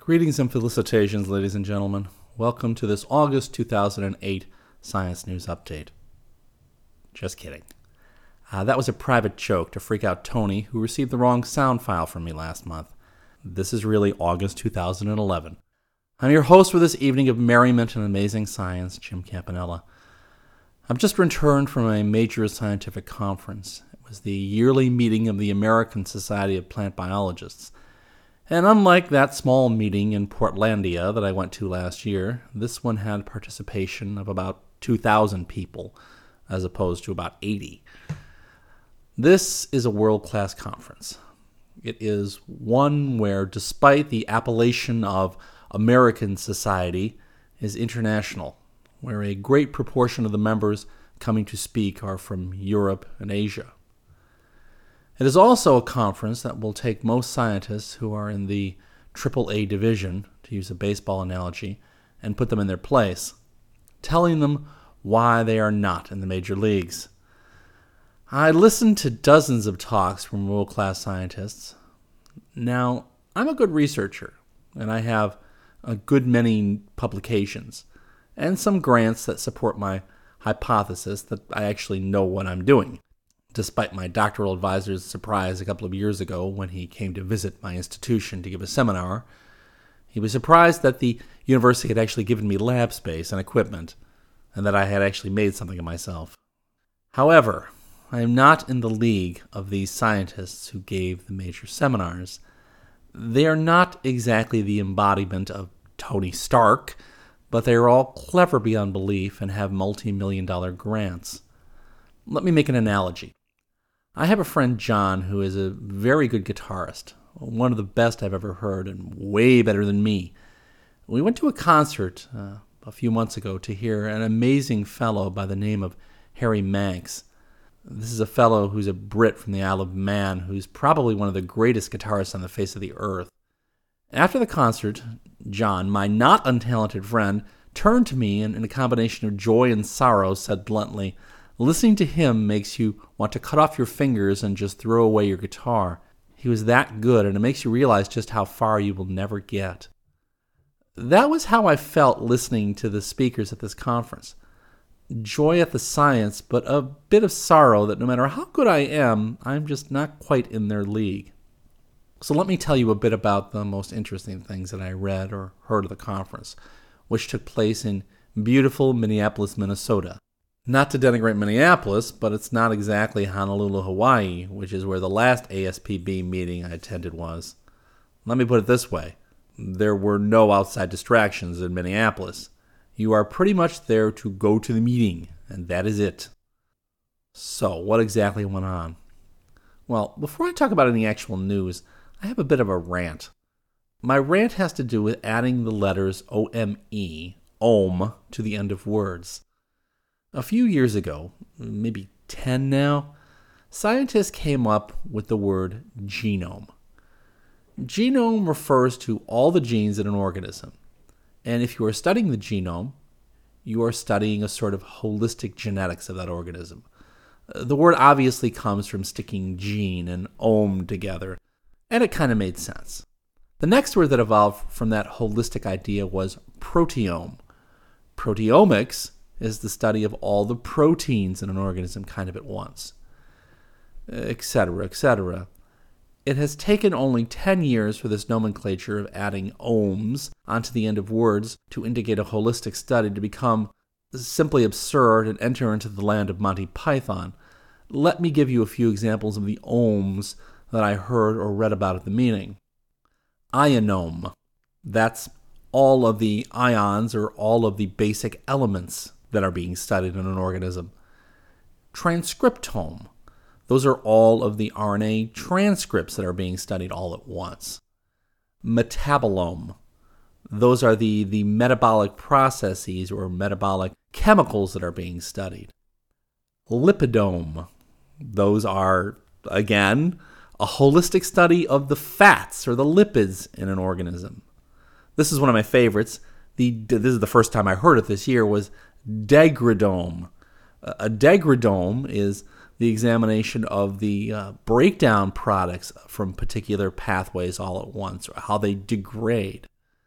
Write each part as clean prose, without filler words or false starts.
Greetings and felicitations, ladies and gentlemen. Welcome to this August 2008 Science News Update. Just kidding. That was a private joke to freak out Tony, who received the wrong sound file from me last month. This is really August 2011. I'm your host for this evening of merriment and amazing science, Jim Campanella. I've just returned from a major scientific conference. It was the yearly meeting of the American Society of Plant Biologists. And unlike that small meeting in Portlandia that I went to last year, this one had participation of about 2,000 people, as opposed to about 80. This is a world-class conference. It is one where, despite the appellation of American Society, is international, where a great proportion of the members coming to speak are from Europe and Asia. It is also a conference that will take most scientists who are in the AAA division, to use a baseball analogy, and put them in their place, telling them why they are not in the major leagues. I listened to dozens of talks from world-class scientists. Now, I'm a good researcher, and I have a good many publications, and some grants that support my hypothesis that I actually know what I'm doing, despite my doctoral advisor's surprise a couple of years ago when he came to visit my institution to give a seminar. He was surprised that the university had actually given me lab space and equipment, and that I had actually made something of myself. However, I am not in the league of these scientists who gave the major seminars. They are not exactly the embodiment of Tony Stark, but they are all clever beyond belief and have multi-million-dollar grants. Let me make an analogy. I have a friend, John, who is a very good guitarist, one of the best I've ever heard, and way better than me. We went to a concert a few months ago to hear an amazing fellow by the name of Harry Manx. This is a fellow who's a Brit from the Isle of Man, who's probably one of the greatest guitarists on the face of the earth. After the concert, John, my not untalented friend, turned to me and in a combination of joy and sorrow said bluntly, "Listening to him makes you want to cut off your fingers and just throw away your guitar. He was that good, and it makes you realize just how far you will never get." That was how I felt listening to the speakers at this conference. Joy at the science, but a bit of sorrow that no matter how good I am, I'm just not quite in their league. So let me tell you a bit about the most interesting things that I read or heard of the conference, which took place in beautiful Minneapolis, Minnesota. Not to denigrate Minneapolis, but it's not exactly Honolulu, Hawaii, which is where the last ASPB meeting I attended was. Let me put it this way. There were no outside distractions in Minneapolis. You are pretty much there to go to the meeting, and that is it. So, what exactly went on? Well, before I talk about any actual news, I have a bit of a rant. My rant has to do with adding the letters OME, ohm, to the end of words. A few years ago, maybe 10 now, scientists came up with the word genome. Genome refers to all the genes in an organism. And if you are studying the genome, you are studying a sort of holistic genetics of that organism. The word obviously comes from sticking gene and ohm together, and it kind of made sense. The next word that evolved from that holistic idea was proteome. Proteomics is the study of all the proteins in an organism kind of at once, etc., etc. It has taken only 10 years for this nomenclature of adding ohms onto the end of words to indicate a holistic study to become simply absurd and enter into the land of Monty Python. Let me give you a few examples of the ohms that I heard or read about at the meeting. Ionome. That's all of the ions or all of the basic elements that are being studied in an organism. Transcriptome. Those are all of the RNA transcripts that are being studied all at once. Metabolome. Those are the metabolic processes or metabolic chemicals that are being studied. Lipidome. Those are, again, a holistic study of the fats or the lipids in an organism. This is one of my favorites. This is the first time I heard it this year, was degradome. A degradome is the examination of the breakdown products from particular pathways all at once, or how they degrade.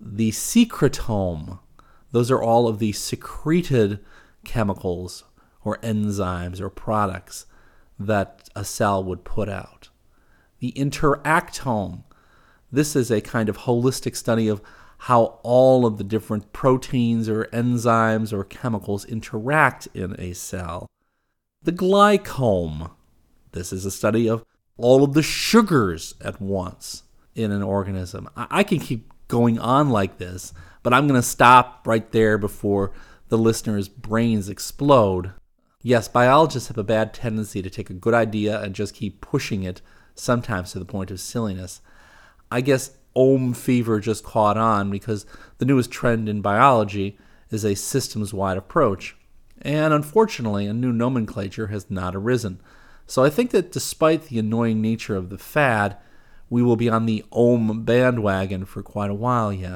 The secretome, those are all of the secreted chemicals or enzymes or products that a cell would put out. The interactome, this is a kind of holistic study of how all of the different proteins or enzymes or chemicals interact in a cell. The glycome, this is a study of all of the sugars at once in an organism. I can keep going on like this, but I'm going to stop right there before the listeners' brains explode. Yes, biologists have a bad tendency to take a good idea and just keep pushing it, sometimes to the point of silliness. I guess ohm fever just caught on because the newest trend in biology is a systems-wide approach. And unfortunately, a new nomenclature has not arisen. So I think that despite the annoying nature of the fad, we will be on the ohm bandwagon for quite a while yet.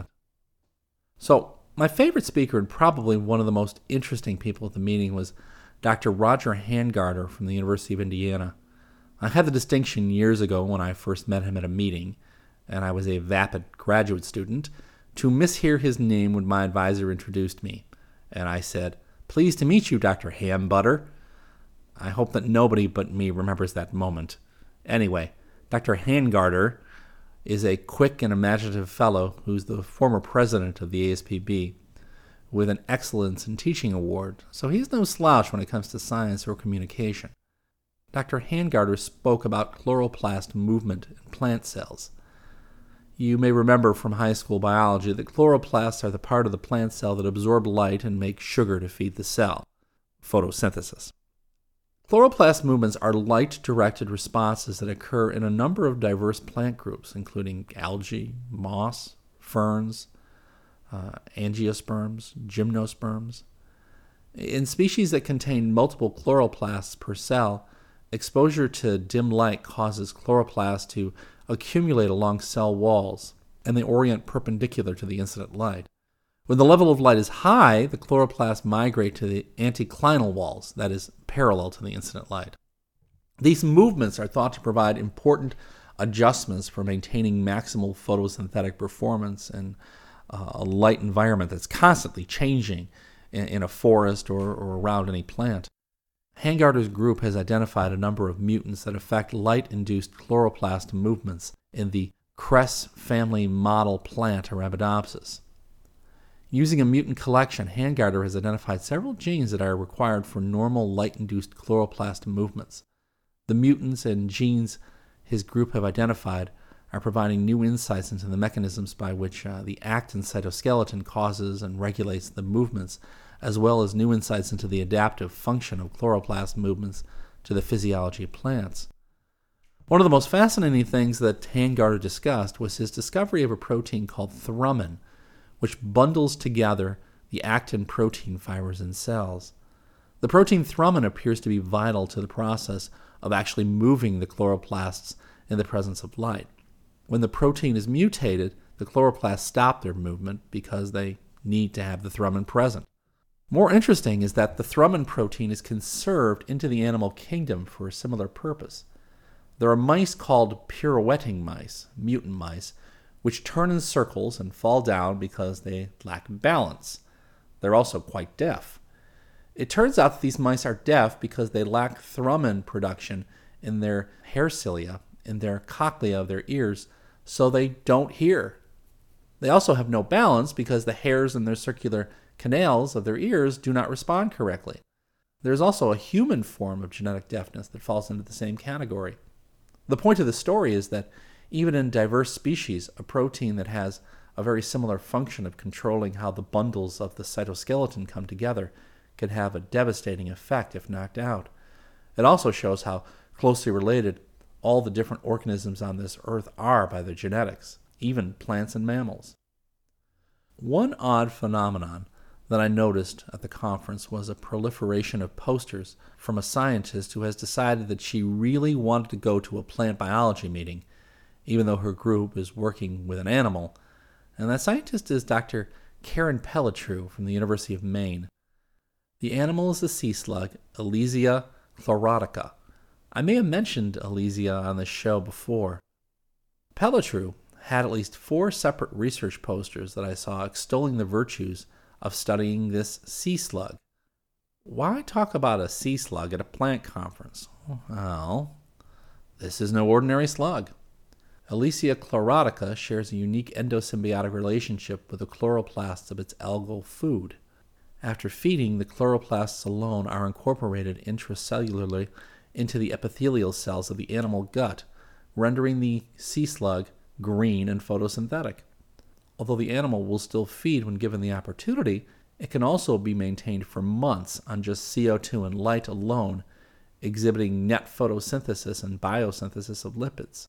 So my favorite speaker and probably one of the most interesting people at the meeting was Dr. Roger Hangarter from the University of Indiana. I had the distinction years ago when I first met him at a meeting, and I was a vapid graduate student, to mishear his name when my advisor introduced me. And I said, "Pleased to meet you, Dr. Hambutter." I hope that nobody but me remembers that moment. Anyway, Dr. Hangarter is a quick and imaginative fellow who's the former president of the ASPB with an Excellence in Teaching Award, so he's no slouch when it comes to science or communication. Dr. Hangarter spoke about chloroplast movement in plant cells. You may remember from high school biology that chloroplasts are the part of the plant cell that absorb light and make sugar to feed the cell, photosynthesis. Chloroplast movements are light-directed responses that occur in a number of diverse plant groups, including algae, moss, ferns, angiosperms, gymnosperms. In species that contain multiple chloroplasts per cell, exposure to dim light causes chloroplasts to accumulate along cell walls, and they orient perpendicular to the incident light. When the level of light is high, the chloroplasts migrate to the anticlinal walls, that is, parallel to the incident light. These movements are thought to provide important adjustments for maintaining maximal photosynthetic performance in a light environment that's constantly changing in a forest or around any plant. Hangarter's group has identified a number of mutants that affect light-induced chloroplast movements in the Cress family model plant Arabidopsis. Using a mutant collection, Hangarter has identified several genes that are required for normal light-induced chloroplast movements. The mutants and genes his group have identified are providing new insights into the mechanisms by which the actin cytoskeleton causes and regulates the movements, as well as new insights into the adaptive function of chloroplast movements to the physiology of plants. One of the most fascinating things that Hangarter discussed was his discovery of a protein called thrumin, which bundles together the actin protein fibers in cells. The protein thrumin appears to be vital to the process of actually moving the chloroplasts in the presence of light. When the protein is mutated, the chloroplasts stop their movement because they need to have the thrumin present. More interesting is that the thrumin protein is conserved into the animal kingdom for a similar purpose. There are mice called pirouetting mice, mutant mice, which turn in circles and fall down because they lack balance. They're also quite deaf. It turns out that these mice are deaf because they lack thrumin production in their hair cilia, in their cochlea of their ears, so they don't hear. They also have no balance because the hairs in their circular canals of their ears do not respond correctly. There's also a human form of genetic deafness that falls into the same category. The point of the story is that even in diverse species, a protein that has a very similar function of controlling how the bundles of the cytoskeleton come together can have a devastating effect if knocked out. It also shows how closely related all the different organisms on this earth are by their genetics, even plants and mammals. One odd phenomenon that I noticed at the conference was a proliferation of posters from a scientist who has decided that she really wanted to go to a plant biology meeting, even though her group is working with an animal. And that scientist is Dr. Karen Pelletier from the University of Maine. The animal is the sea slug, Elysia chlorotica. I may have mentioned Elysia on this show before. Pelletier had at least 4 separate research posters that I saw extolling the virtues of studying this sea slug. Why talk about a sea slug at a plant conference? Well, this is no ordinary slug. Elysia chlorotica shares a unique endosymbiotic relationship with the chloroplasts of its algal food. After feeding, the chloroplasts alone are incorporated intracellularly into the epithelial cells of the animal gut, rendering the sea slug green and photosynthetic. Although the animal will still feed when given the opportunity, it can also be maintained for months on just CO2 and light alone, exhibiting net photosynthesis and biosynthesis of lipids.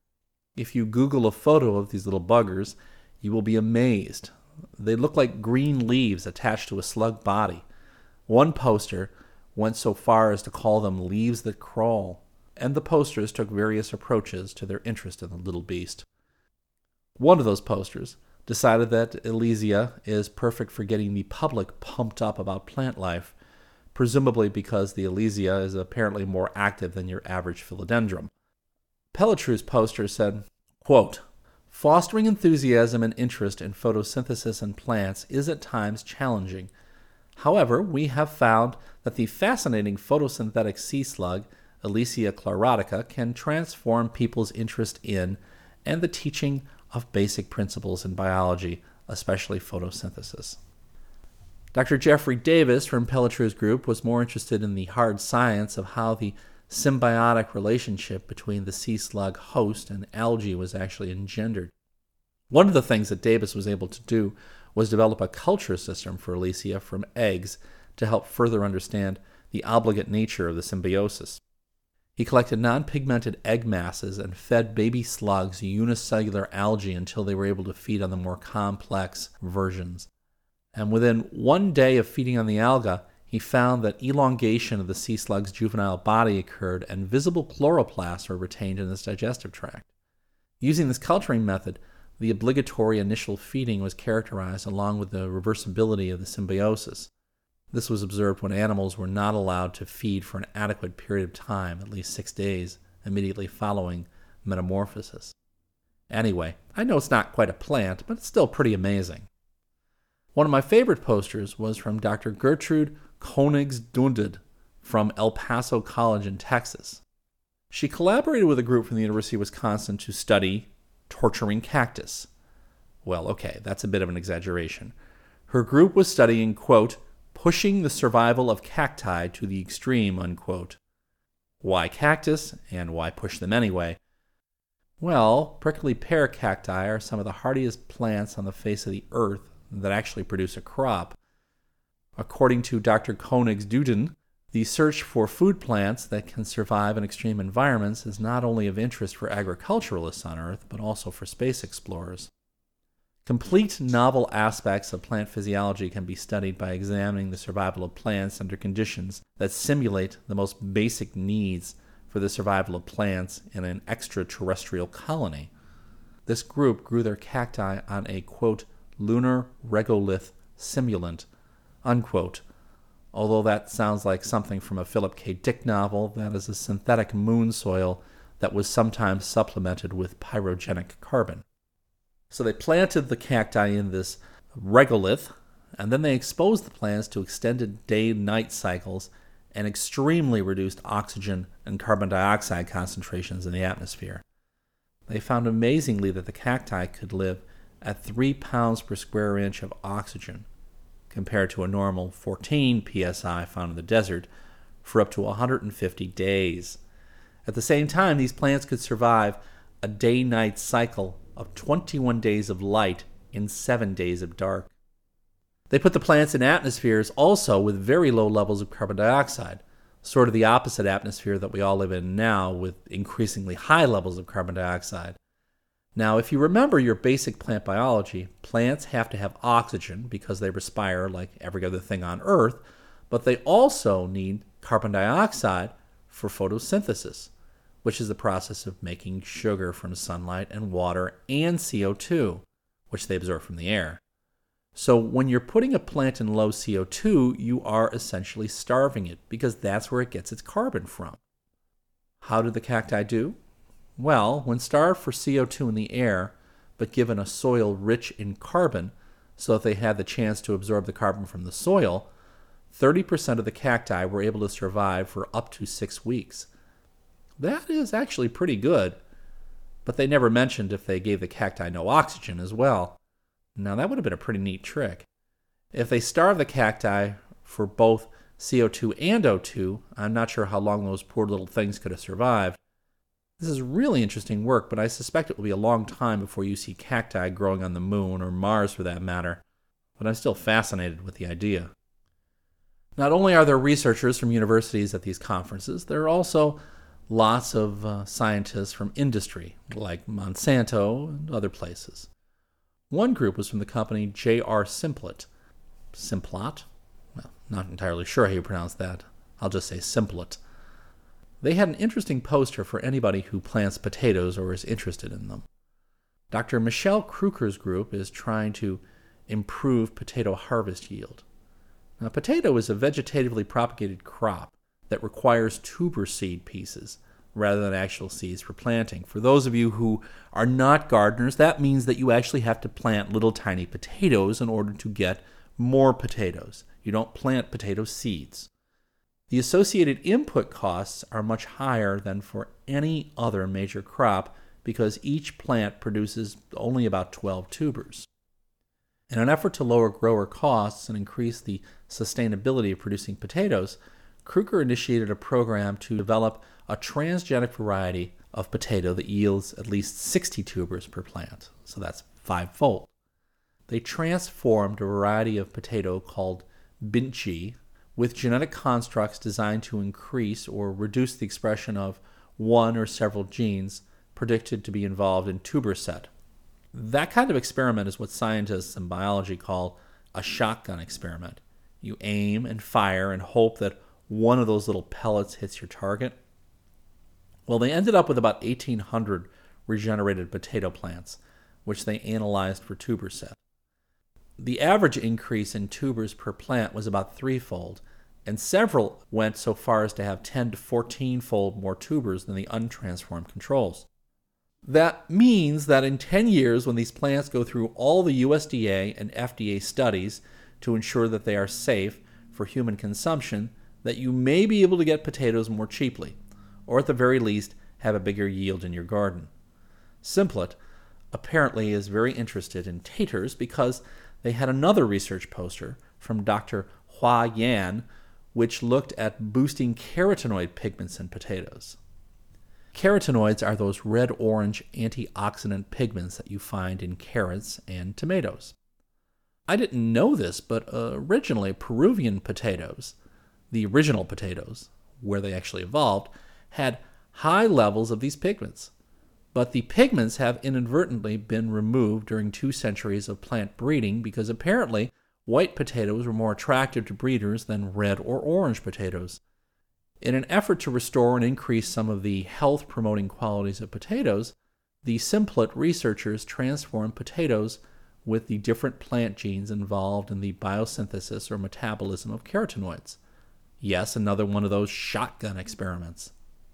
If you Google a photo of these little buggers, you will be amazed. They look like green leaves attached to a slug body. One poster went so far as to call them leaves that crawl, and the posters took various approaches to their interest in the little beast. One of those posters decided that Elysia is perfect for getting the public pumped up about plant life, presumably because the Elysia is apparently more active than your average philodendron. Pelletru's poster said, quote, "Fostering enthusiasm and interest in photosynthesis in plants is at times challenging. However, we have found that the fascinating photosynthetic sea slug, Elysia chlorotica, can transform people's interest in and the teaching of basic principles in biology, especially photosynthesis." Dr. Jeffrey Davis from Pelletru's group was more interested in the hard science of how the symbiotic relationship between the sea slug host and algae was actually engendered. One of the things that Davis was able to do was develop a culture system for Elysia from eggs to help further understand the obligate nature of the symbiosis. He collected non-pigmented egg masses and fed baby slugs unicellular algae until they were able to feed on the more complex versions. And within 1 day of feeding on the alga, he found that elongation of the sea slug's juvenile body occurred and visible chloroplasts were retained in its digestive tract. Using this culturing method, the obligatory initial feeding was characterized along with the reversibility of the symbiosis. This was observed when animals were not allowed to feed for an adequate period of time, at least 6 days, immediately following metamorphosis. Anyway, I know it's not quite a plant, but it's still pretty amazing. One of my favorite posters was from Dr. Gertrude Koenigs-Dunded from El Paso College in Texas. She collaborated with a group from the University of Wisconsin to study torturing cactus. Well, okay, that's a bit of an exaggeration. Her group was studying, quote, pushing the survival of cacti to the extreme, unquote. Why cactus, and why push them anyway? Well, prickly pear cacti are some of the hardiest plants on the face of the earth that actually produce a crop. According to Dr. Koenigs-Dunded, the search for food plants that can survive in extreme environments is not only of interest for agriculturalists on Earth, but also for space explorers. Complete novel aspects of plant physiology can be studied by examining the survival of plants under conditions that simulate the most basic needs for the survival of plants in an extraterrestrial colony. This group grew their cacti on a, quote, lunar regolith simulant, unquote. Although that sounds like something from a Philip K. Dick novel, that is a synthetic moon soil that was sometimes supplemented with pyrogenic carbon. So they planted the cacti in this regolith, and then they exposed the plants to extended day-night cycles and extremely reduced oxygen and carbon dioxide concentrations in the atmosphere. They found amazingly that the cacti could live at 3 pounds per square inch of oxygen, compared to a normal 14 psi found in the desert, for up to 150 days. At the same time, these plants could survive a day-night cycle of 21 days of light in 7 days of dark. They put the plants in atmospheres also with very low levels of carbon dioxide, sort of the opposite atmosphere that we all live in now with increasingly high levels of carbon dioxide. Now, if you remember your basic plant biology, plants have to have oxygen because they respire like every other thing on Earth, but they also need carbon dioxide for photosynthesis, which is the process of making sugar from sunlight and water and CO2, which they absorb from the air. So when you're putting a plant in low CO2, you are essentially starving it because that's where it gets its carbon from. How did the cacti do? Well, when starved for CO2 in the air, but given a soil rich in carbon so that they had the chance to absorb the carbon from the soil, 30% of the cacti were able to survive for up to 6 weeks. That is actually pretty good, but they never mentioned if they gave the cacti no oxygen as well. Now that would have been a pretty neat trick. If they starved the cacti for both CO2 and O2, I'm not sure how long those poor little things could have survived. This is really interesting work, but I suspect it will be a long time before you see cacti growing on the moon, or Mars for that matter. But I'm still fascinated with the idea. Not only are there researchers from universities at these conferences, there are also lots of scientists from industry, like Monsanto and other places. One group was from the company J.R. Simplot. Simplot? Well, not entirely sure how you pronounce that. I'll just say Simplot. They had an interesting poster for anybody who plants potatoes or is interested in them. Dr. Michelle Kruker's group is trying to improve potato harvest yield. Now, potato is a vegetatively propagated crop that requires tuber seed pieces rather than actual seeds for planting. For those of you who are not gardeners, that means that you actually have to plant little tiny potatoes in order to get more potatoes. You don't plant potato seeds. The associated input costs are much higher than for any other major crop because each plant produces only about 12 tubers. In an effort to lower grower costs and increase the sustainability of producing potatoes, Kruker initiated a program to develop a transgenic variety of potato that yields at least 60 tubers per plant, so that's 5-fold. They transformed a variety of potato called Bintji with genetic constructs designed to increase or reduce the expression of one or several genes predicted to be involved in tuber set. That kind of experiment is what scientists in biology call a shotgun experiment. You aim and fire and hope that one of those little pellets hits your target. Well, they ended up with about 1,800 regenerated potato plants, which they analyzed for tuber set. The average increase in tubers per plant was about 3-fold, and several went so far as to have 10 to 14-fold more tubers than the untransformed controls. That means that in 10 years, when these plants go through all the USDA and FDA studies to ensure that they are safe for human consumption, that you may be able to get potatoes more cheaply, or at the very least have a bigger yield in your garden. Simplot apparently is very interested in taters because they had another research poster from Dr. Hua Yan, which looked at boosting carotenoid pigments in potatoes. Carotenoids are those red-orange antioxidant pigments that you find in carrots and tomatoes. I didn't know this, but originally Peruvian potatoes, the original potatoes, where they actually evolved, had high levels of these pigments. But the pigments have inadvertently been removed during 2 centuries of plant breeding because apparently white potatoes were more attractive to breeders than red or orange potatoes. In an effort to restore and increase some of the health-promoting qualities of potatoes, the Simplot researchers transformed potatoes with the different plant genes involved in the biosynthesis or metabolism of carotenoids. Yes, another one of those shotgun experiments.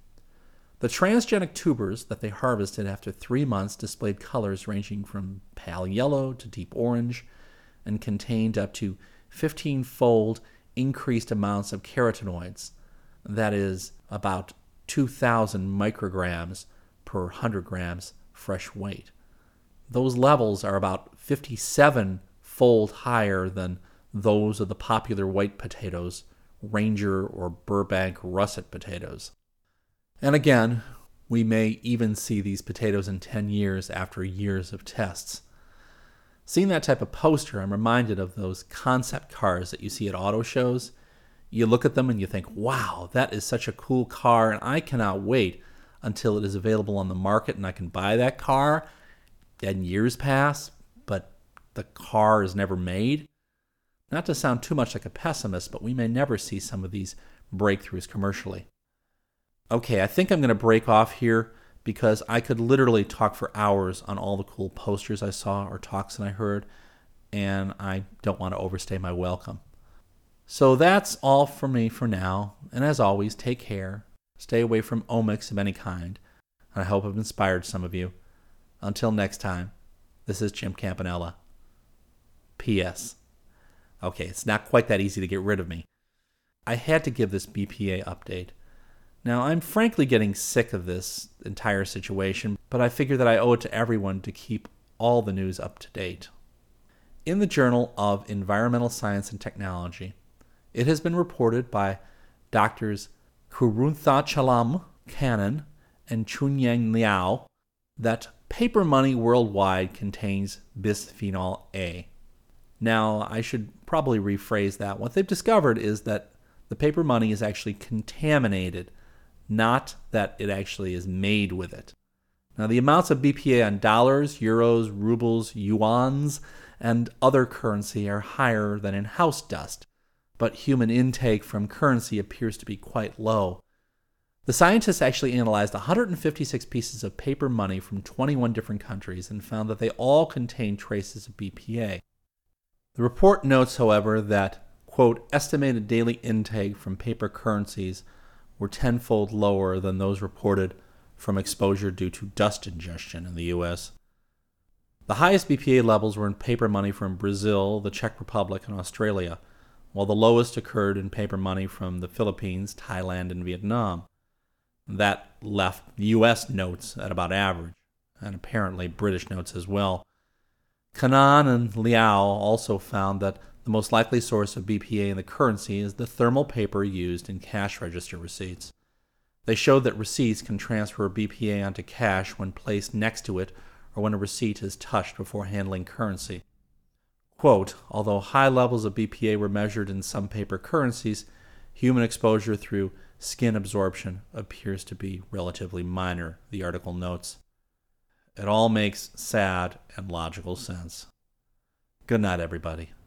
The transgenic tubers that they harvested after 3 months displayed colors ranging from pale yellow to deep orange and contained up to 15-fold increased amounts of carotenoids. That is about 2,000 micrograms per 100 grams fresh weight. Those levels are about 57-fold higher than those of the popular white potatoes, Ranger or Burbank russet potatoes. And again, we may even see these potatoes in 10 years after years of tests. Seeing that type of poster, I'm reminded of those concept cars that you see at auto shows. You look at them and you think, wow, that is such a cool car, and I cannot wait until it is available on the market and I can buy that car. And years pass, but the car is never made. Not to sound too much like a pessimist, but we may never see some of these breakthroughs commercially. Okay, I think I'm going to break off here because I could literally talk for hours on all the cool posters I saw or talks that I heard, and I don't want to overstay my welcome. So that's all from me for now, and as always, take care, stay away from omics of any kind, and I hope I've inspired some of you. Until next time, This is Jim Campanella. P.S. Okay, it's not quite that easy to get rid of me. I had to give this BPA update. Now, I'm frankly getting sick of this entire situation, but I figure that I owe it to everyone to keep all the news up to date. In the Journal of Environmental Science and Technology, it has been reported by Doctors Kuruntachalam Kannan and Chunyang Liao that paper money worldwide contains bisphenol A. Now, I should probably rephrase that. What they've discovered is that the paper money is actually contaminated, not that it actually is made with it. Now, the amounts of BPA on dollars, euros, rubles, yuans, and other currency are higher than in house dust, but human intake from currency appears to be quite low. The scientists actually analyzed 156 pieces of paper money from 21 different countries and found that they all contained traces of BPA. The report notes, however, that, quote, estimated daily intake from paper currencies were tenfold lower than those reported from exposure due to dust ingestion in the U.S. The highest BPA levels were in paper money from Brazil, the Czech Republic, and Australia, while the lowest occurred in paper money from the Philippines, Thailand, and Vietnam. That left U.S. notes at about average, and apparently British notes as well. Kannan and Liao also found that the most likely source of BPA in the currency is the thermal paper used in cash register receipts. They showed that receipts can transfer BPA onto cash when placed next to it or when a receipt is touched before handling currency. Quote, although high levels of BPA were measured in some paper currencies, human exposure through skin absorption appears to be relatively minor, the article notes. It all makes sad and logical sense. Good night, everybody.